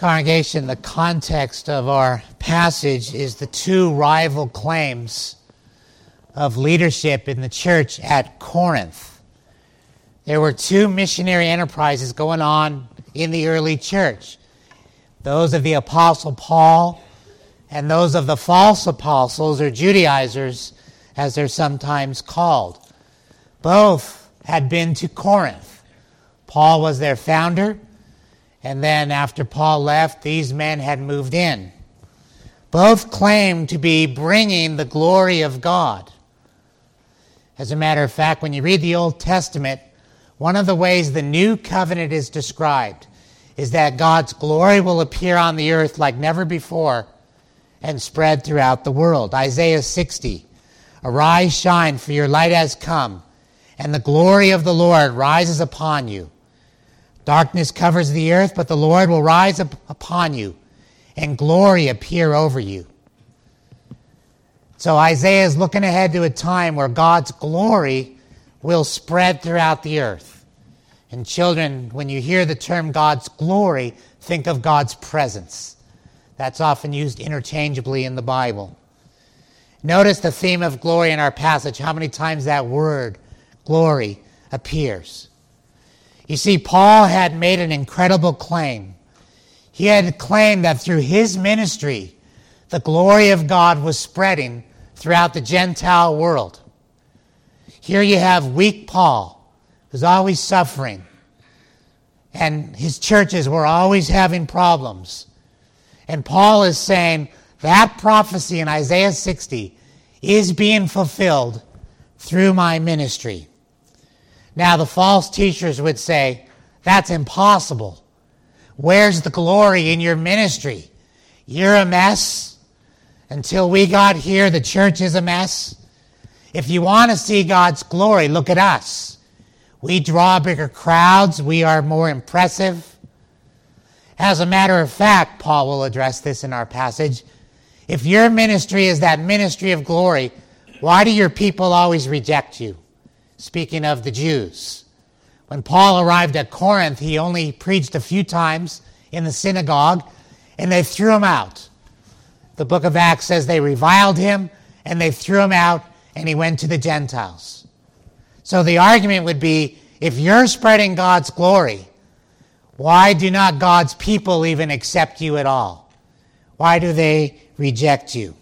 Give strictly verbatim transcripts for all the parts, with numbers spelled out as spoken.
Congregation, the context of our passage is the two rival claims of leadership in the church at Corinth. There were two missionary enterprises going on in the early church, those of the Apostle Paul and those of the false apostles, or Judaizers, as they're sometimes called. Both had been to Corinth. Paul was their founder, and then after Paul left, these men had moved in. Both claimed to be bringing the glory of God. As a matter of fact, when you read the Old Testament, one of the ways the new covenant is described is that God's glory will appear on the earth like never before and spread throughout the world. Isaiah sixty, "Arise, shine, for your light has come, and the glory of the Lord rises upon you. Darkness covers the earth, but the Lord will rise up upon you, and glory appear over you." So Isaiah is looking ahead to a time where God's glory will spread throughout the earth. And children, when you hear the term God's glory, think of God's presence. That's often used interchangeably in the Bible. Notice the theme of glory in our passage, how many times that word, glory, appears. You see, Paul had made an incredible claim. He had claimed that through his ministry, the glory of God was spreading throughout the Gentile world. Here you have weak Paul, who's always suffering, and his churches were always having problems. And Paul is saying that prophecy in Isaiah sixty is being fulfilled through my ministry. Now, the false teachers would say, that's impossible. Where's the glory in your ministry? You're a mess. Until we got here, the church is a mess. If you want to see God's glory, look at us. We draw bigger crowds. We are more impressive. As a matter of fact, Paul will address this in our passage, if your ministry is that ministry of glory, why do your people always reject you? Speaking of the Jews. When Paul arrived at Corinth, he only preached a few times in the synagogue, and they threw him out. The book of Acts says they reviled him, and they threw him out, and he went to the Gentiles. So the argument would be, if you're spreading God's glory, why do not God's people even accept you at all? Why do they reject you?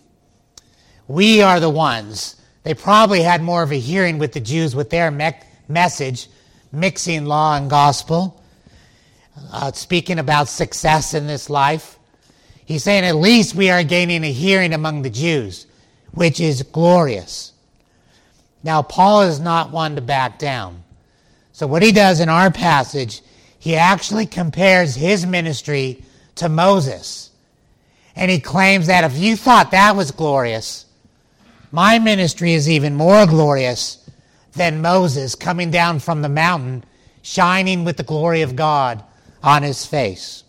We are the ones. They probably had more of a hearing with the Jews with their me- message, mixing law and gospel, uh, speaking about success in this life. He's saying at least we are gaining a hearing among the Jews, which is glorious. Now, Paul is not one to back down. So what he does in our passage, he actually compares his ministry to Moses. And he claims that if you thought that was glorious, my ministry is even more glorious than Moses coming down from the mountain, shining with the glory of God on his face.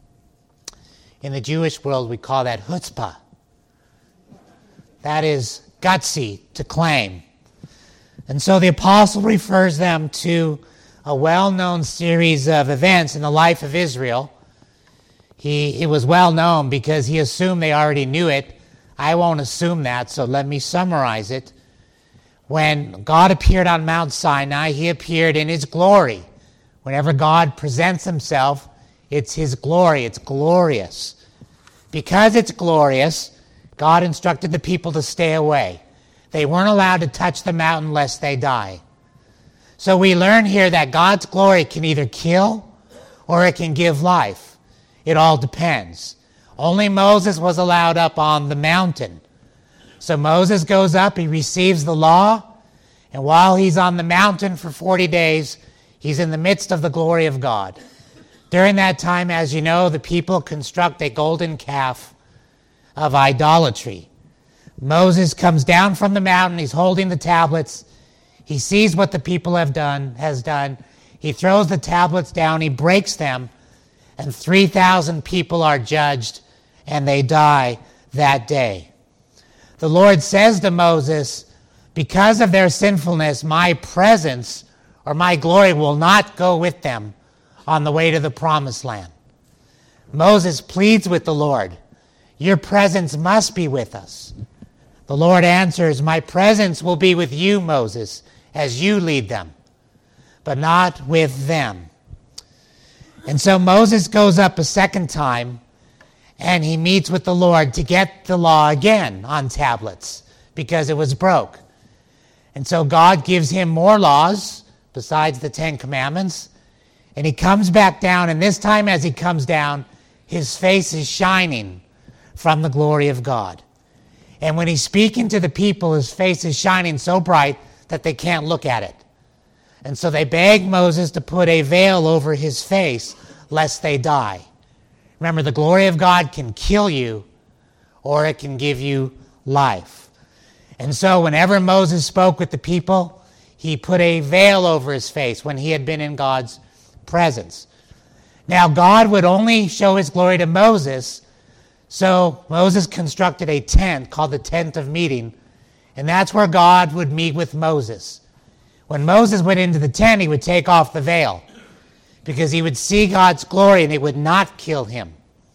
In the Jewish world, we call that chutzpah. That is gutsy to claim. And so the apostle refers them to a well-known series of events in the life of Israel. He, it was well known because he assumed they already knew it. I won't assume that, so let me summarize it. When God appeared on Mount Sinai, he appeared in his glory. Whenever God presents himself, it's his glory. It's glorious. Because it's glorious, God instructed the people to stay away. They weren't allowed to touch the mountain lest they die. So we learn here that God's glory can either kill or it can give life. It all depends. Only Moses was allowed up on the mountain. So Moses goes up, he receives the law, and while he's on the mountain for forty days, he's in the midst of the glory of God. During that time, as you know, the people construct a golden calf of idolatry. Moses comes down from the mountain, he's holding the tablets, he sees what the people have done, has done, he throws the tablets down, he breaks them, and three thousand people are judged, and they die that day. The Lord says to Moses, because of their sinfulness, my presence or my glory will not go with them on the way to the promised land. Moses pleads with the Lord, your presence must be with us. The Lord answers, my presence will be with you, Moses, as you lead them, but not with them. And so Moses goes up a second time, and he meets with the Lord to get the law again on tablets, because it was broke. And so God gives him more laws besides the Ten Commandments, and he comes back down, and this time as he comes down, his face is shining from the glory of God. And when he's speaking to the people, his face is shining so bright that they can't look at it. And so they beg Moses to put a veil over his face, lest they die. Remember, the glory of God can kill you, or it can give you life. And so whenever Moses spoke with the people, he put a veil over his face when he had been in God's presence. Now, God would only show his glory to Moses, so Moses constructed a tent called the Tent of Meeting, and that's where God would meet with Moses. When Moses went into the tent, he would take off the veil, because he would see God's glory and it would not kill him.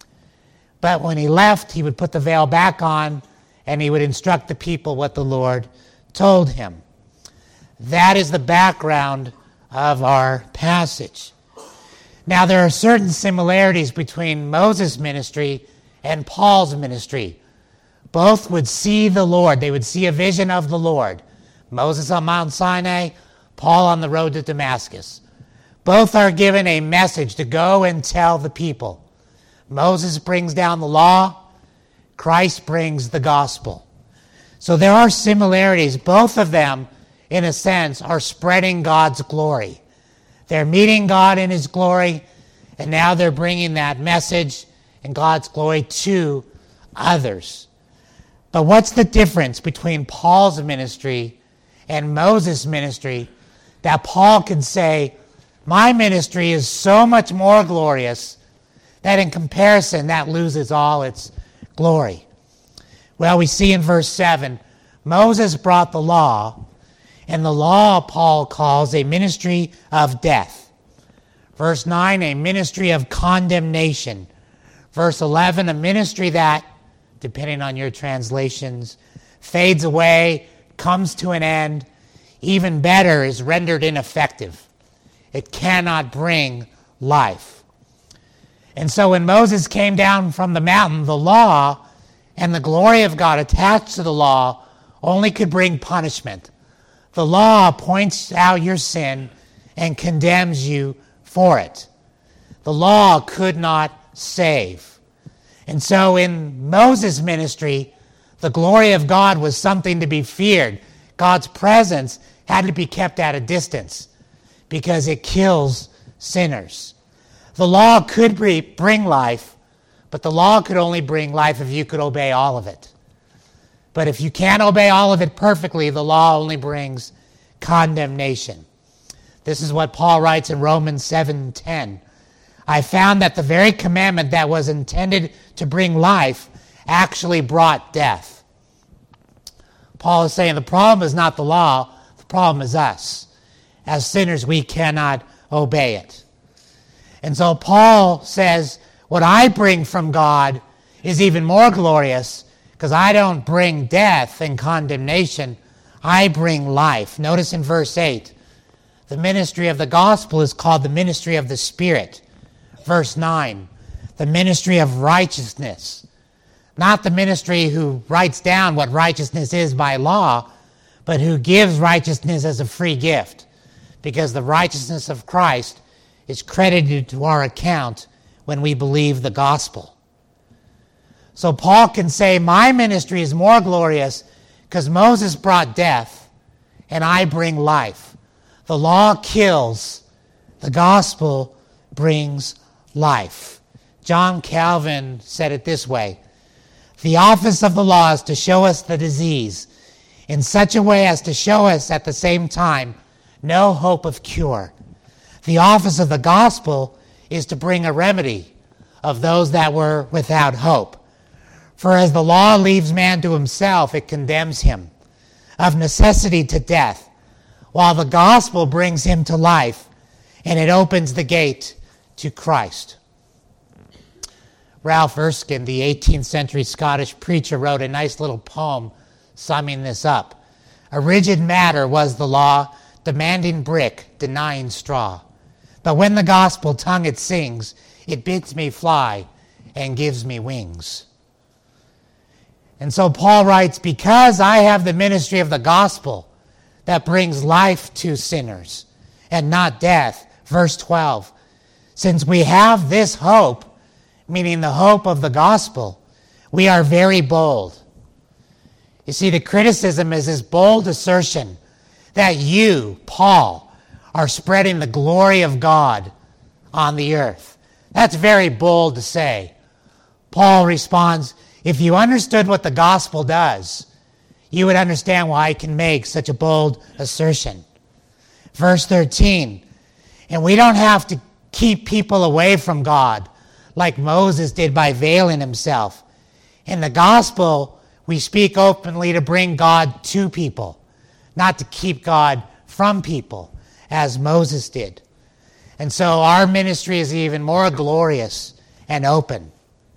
But when he left, he would put the veil back on, and he would instruct the people what the Lord told him. That is the background of our passage. Now, there are certain similarities between Moses' ministry and Paul's ministry. Both would see the Lord. They would see a vision of the Lord. Moses on Mount Sinai, Paul on the road to Damascus. Both are given a message to go and tell the people. Moses brings down the law. Christ brings the gospel. So there are similarities. Both of them, in a sense, are spreading God's glory. They're meeting God in his glory, and now they're bringing that message and God's glory to others. But what's the difference between Paul's ministry and Moses' ministry that Paul can say, my ministry is so much more glorious that in comparison that loses all its glory? Well, we see in verse seven, Moses brought the law, and the law Paul calls a ministry of death. Verse nine, a ministry of condemnation. Verse eleven, a ministry that, depending on your translations, fades away, comes to an end. Even better, is rendered ineffective. It cannot bring life. And so when Moses came down from the mountain, the law and the glory of God attached to the law only could bring punishment. The law points out your sin and condemns you for it. The law could not save. And so in Moses' ministry, the glory of God was something to be feared. God's presence had to be kept at a distance because it kills sinners. The law could bring life, but the law could only bring life if you could obey all of it. But if you can't obey all of it perfectly, the law only brings condemnation. This is what Paul writes in Romans seven ten. I found that the very commandment that was intended to bring life actually brought death. Paul is saying the problem is not the law, the problem is us. As sinners, we cannot obey it. And so Paul says, what I bring from God is even more glorious, because I don't bring death and condemnation, I bring life. Notice in verse eight, the ministry of the gospel is called the ministry of the Spirit. Verse nine, the ministry of righteousness. Not the ministry who writes down what righteousness is by law, but who gives righteousness as a free gift, because the righteousness of Christ is credited to our account when we believe the gospel. So Paul can say, my ministry is more glorious because Moses brought death and I bring life. The law kills, the gospel brings life. John Calvin said it this way, the office of the law is to show us the disease in such a way as to show us at the same time no hope of cure. The office of the gospel is to bring a remedy of those that were without hope. For as the law leaves man to himself, it condemns him, of necessity to death, while the gospel brings him to life, and it opens the gate to Christ. Ralph Erskine, the eighteenth century Scottish preacher, wrote a nice little poem summing this up. A rigid matter was the law, demanding brick, denying straw. But when the gospel tongue it sings, it bids me fly and gives me wings. And so Paul writes, because I have the ministry of the gospel that brings life to sinners and not death. Verse twelve, since we have this hope, meaning the hope of the gospel, we are very bold. You see, the criticism is this bold assertion that you, Paul, are spreading the glory of God on the earth. That's very bold to say. Paul responds, if you understood what the gospel does, you would understand why I can make such a bold assertion. Verse thirteen, and we don't have to keep people away from God like Moses did by veiling himself. In the gospel, we speak openly to bring God to people, not to keep God from people, as Moses did. And so our ministry is even more glorious and open.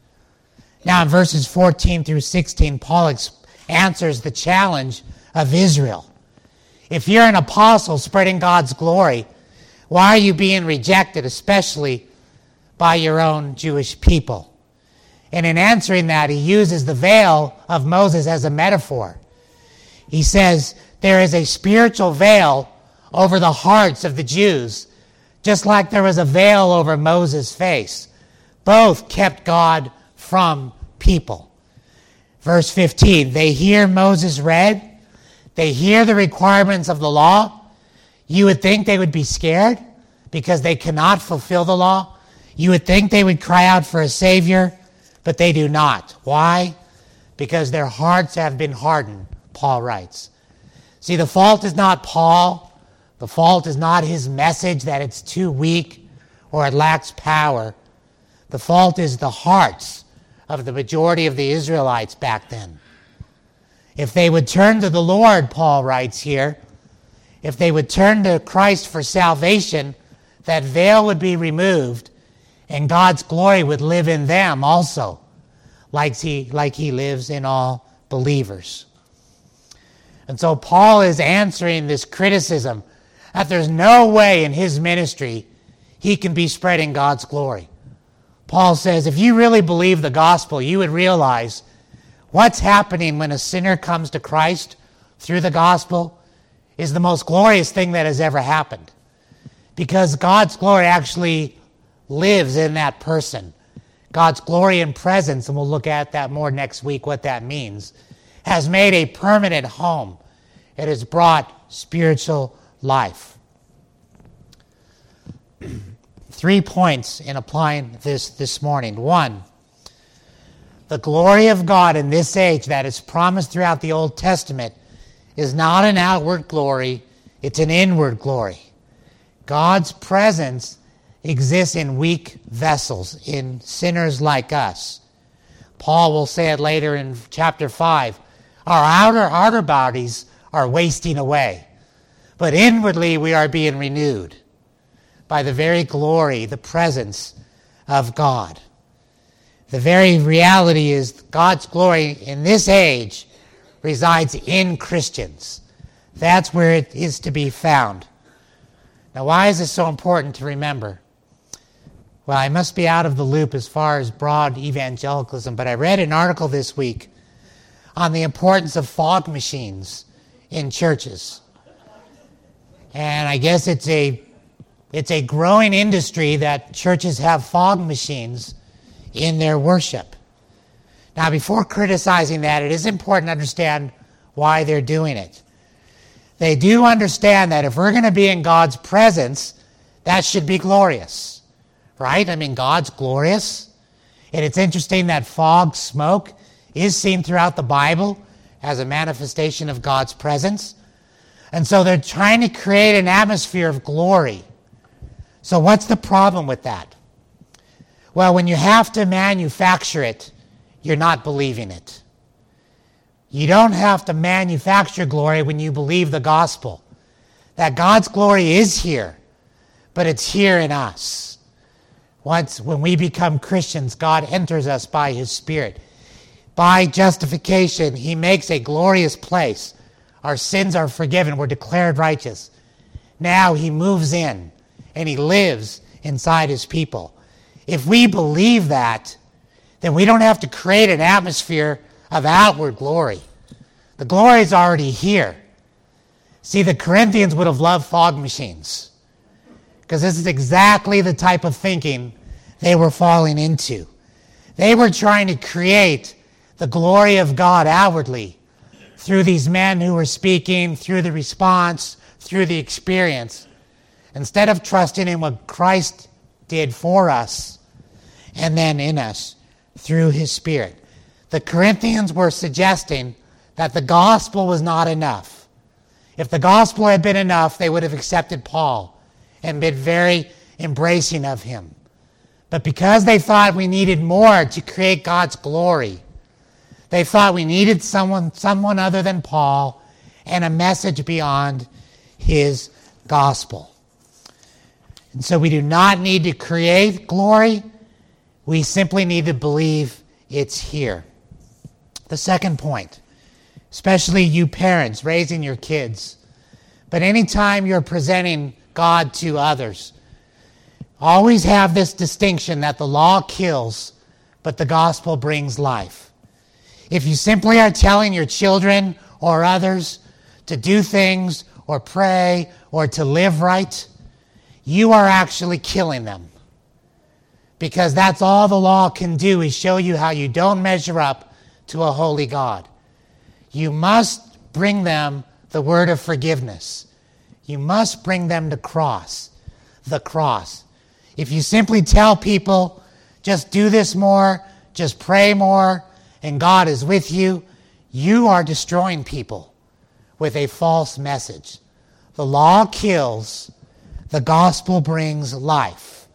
Now in verses fourteen through sixteen, Paul ex- answers the challenge of Israel. If you're an apostle spreading God's glory, why are you being rejected, especially by your own Jewish people? And in answering that, he uses the veil of Moses as a metaphor. He says, there is a spiritual veil over the hearts of the Jews, just like there was a veil over Moses' face. Both kept God from people. Verse fifteen, they hear Moses read, they hear the requirements of the law. You would think they would be scared because they cannot fulfill the law. You would think they would cry out for a Savior, but they do not. Why? Because their hearts have been hardened, Paul writes. See, the fault is not Paul. The fault is not his message that it's too weak or it lacks power. The fault is the hearts of the majority of the Israelites back then. If they would turn to the Lord, Paul writes here, if they would turn to Christ for salvation, that veil would be removed and God's glory would live in them also, like he, like he lives in all believers. And so Paul is answering this criticism that there's no way in his ministry he can be spreading God's glory. Paul says, if you really believe the gospel, you would realize what's happening when a sinner comes to Christ through the gospel is the most glorious thing that has ever happened. Because God's glory actually lives in that person. God's glory and presence, and we'll look at that more next week, what that means, has made a permanent home. It has brought spiritual life. Three points in applying this this morning. One, the glory of God in this age that is promised throughout the Old Testament is not an outward glory, it's an inward glory. God's presence exists in weak vessels, in sinners like us. Paul will say it later in chapter five. Our outer, outer bodies are wasting away, but inwardly we are being renewed by the very glory, the presence of God. The very reality is God's glory in this age resides in Christians. That's where it is to be found. Now, why is this so important to remember? Well, I must be out of the loop as far as broad evangelicalism, but I read an article this week on the importance of fog machines in churches. And I guess it's a it's a growing industry that churches have fog machines in their worship. Now, before criticizing that, it is important to understand why they're doing it. They do understand that if we're going to be in God's presence, that should be glorious, right? I mean, God's glorious. And it's interesting that fog, smoke, is seen throughout the Bible as a manifestation of God's presence. And so they're trying to create an atmosphere of glory. So what's the problem with that? Well, when you have to manufacture it, you're not believing it. You don't have to manufacture glory when you believe the gospel. That God's glory is here, but it's here in us. Once, when we become Christians, God enters us by his Spirit. By justification, he makes a glorious place. Our sins are forgiven. We're declared righteous. Now he moves in and he lives inside his people. If we believe that, then we don't have to create an atmosphere of outward glory. The glory is already here. See, the Corinthians would have loved fog machines, because this is exactly the type of thinking they were falling into. They were trying to create the glory of God outwardly through these men who were speaking, through the response, through the experience, instead of trusting in what Christ did for us and then in us through his Spirit. The Corinthians were suggesting that the gospel was not enough. If the gospel had been enough, they would have accepted Paul and been very embracing of him. But because they thought we needed more to create God's glory, they thought we needed someone, someone other than Paul and a message beyond his gospel. And so we do not need to create glory. We simply need to believe it's here. The second point, especially you parents raising your kids, but anytime you're presenting God to others, always have this distinction that the law kills, but the gospel brings life. If you simply are telling your children or others to do things or pray or to live right, you are actually killing them. Because that's all the law can do, is show you how you don't measure up to a holy God. You must bring them the word of forgiveness. You must bring them the cross, the cross. If you simply tell people, just do this more, just pray more, and God is with you, you are destroying people with a false message. The law kills, the gospel brings life.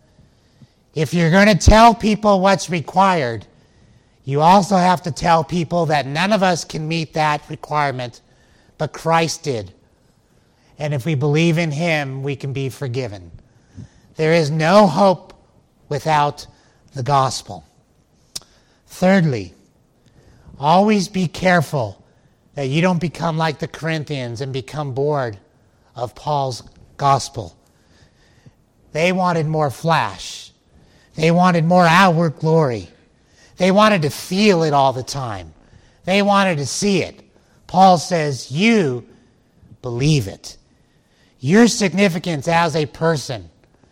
If you're going to tell people what's required, you also have to tell people that none of us can meet that requirement, but Christ did. And if we believe in him, we can be forgiven. There is no hope without the gospel. Thirdly, always be careful that you don't become like the Corinthians and become bored of Paul's gospel. They wanted more flash. They wanted more outward glory. They wanted to feel it all the time. They wanted to see it. Paul says, you believe it. Your significance as a person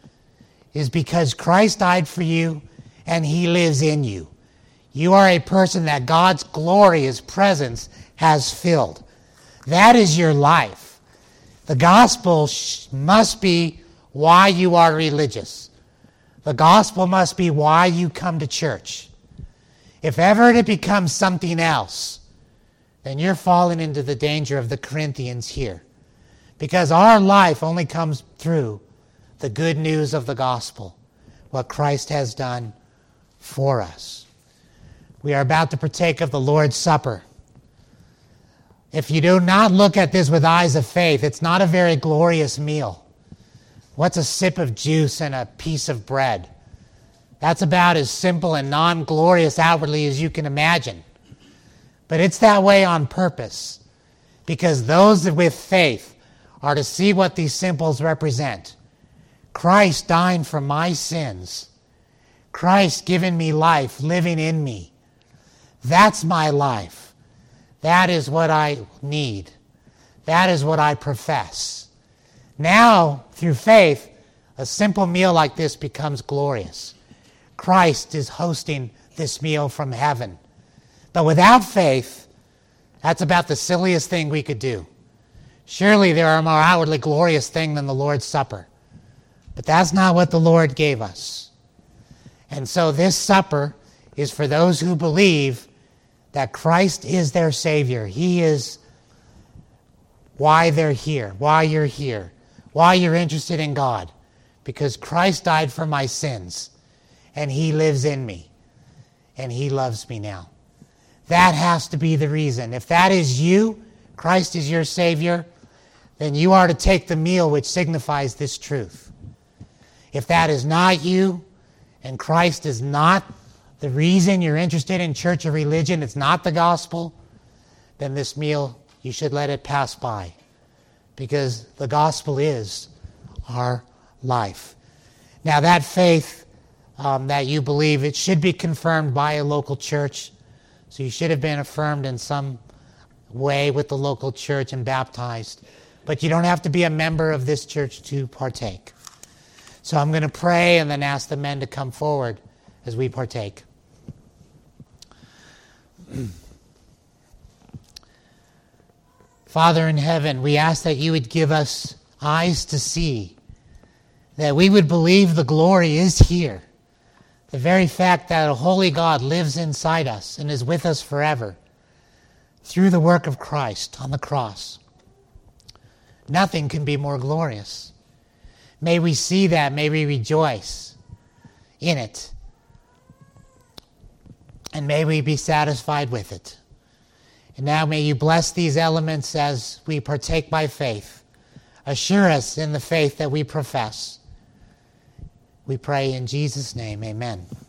is because Christ died for you and he lives in you. You are a person that God's glory, his presence, has filled. That is your life. The gospel sh- must be why you are religious. The gospel must be why you come to church. If ever it becomes something else, then you're falling into the danger of the Corinthians here. Because our life only comes through the good news of the gospel, what Christ has done for us. We are about to partake of the Lord's Supper. If you do not look at this with eyes of faith, it's not a very glorious meal. What's a sip of juice and a piece of bread? That's about as simple and non-glorious outwardly as you can imagine. But it's that way on purpose, because those with faith are to see what these symbols represent. Christ dying for my sins. Christ giving me life, living in me. That's my life. That is what I need. That is what I profess. Now, through faith, a simple meal like this becomes glorious. Christ is hosting this meal from heaven. But without faith, that's about the silliest thing we could do. Surely there are a more outwardly glorious thing than the Lord's Supper. But that's not what the Lord gave us. And so this supper is for those who believe that Christ is their Savior. He is why they're here, why you're here, why you're interested in God. Because Christ died for my sins, and he lives in me, and he loves me now. That has to be the reason. If that is you, Christ is your Savior, then you are to take the meal which signifies this truth. If that is not you, and Christ is not the reason you're interested in church or religion, it's not the gospel, then this meal, you should let it pass by. Because the gospel is our life. Now that faith um, that you believe, it should be confirmed by a local church. So you should have been affirmed in some way with the local church and baptized. But you don't have to be a member of this church to partake. So I'm going to pray and then ask the men to come forward as we partake. Father in heaven, we ask that you would give us eyes to see, that we would believe the glory is here. The very fact that a holy God lives inside us and is with us forever through the work of Christ on the cross. Nothing can be more glorious. May we see that. May we rejoice in it. And may we be satisfied with it. And now may you bless these elements as we partake by faith. Assure us in the faith that we profess. We pray in Jesus' name, amen.